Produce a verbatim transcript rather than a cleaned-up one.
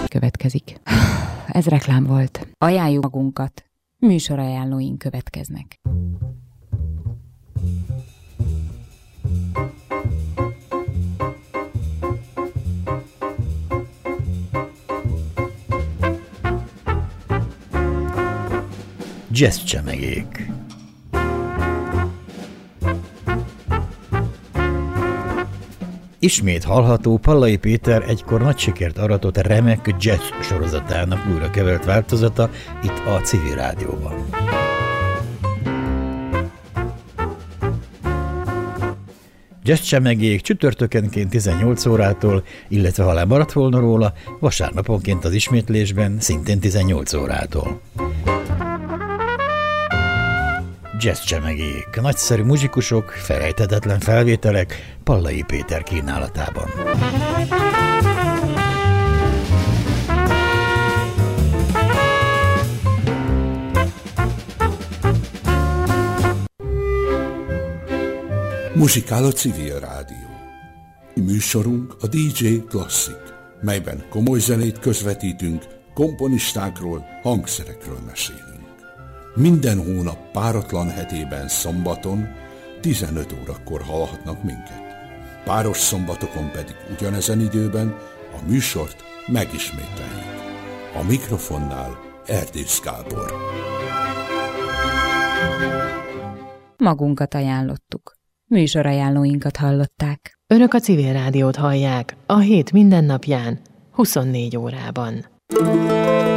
következik. Ez reklám volt. Ajánljuk magunkat. Műsorajánlóink következnek. Jazz csemegék. Ismét hallható Pallai Péter egykor nagy sikert aratott remek jazz sorozatának újra kevert változata itt a Civil Rádióban. Jazz csemegék csütörtökenként tizennyolc órától, illetve ha lemaradt volna róla, vasárnaponként az ismétlésben szintén tizennyolc órától. Jazz csemegék, nagyszerű muzsikusok, felejthetetlen felvételek Pallai Péter kínálatában. Muzsikál a Civil Rádió. Műsorunk a dé dzsé Klasszik, melyben komoly zenét közvetítünk, komponistákról, hangszerekről mesélünk. Minden hónap páratlan hetében szombaton tizenöt órakor hallhatnak minket. Páros szombatokon pedig ugyanezen időben a műsort megismételjük. A mikrofonnál Erdész Gábor. Magunkat ajánlottuk. Műsorajánlóinkat hallották. Önök a Civil Rádiót hallják a hét minden napján, huszonnégy órában.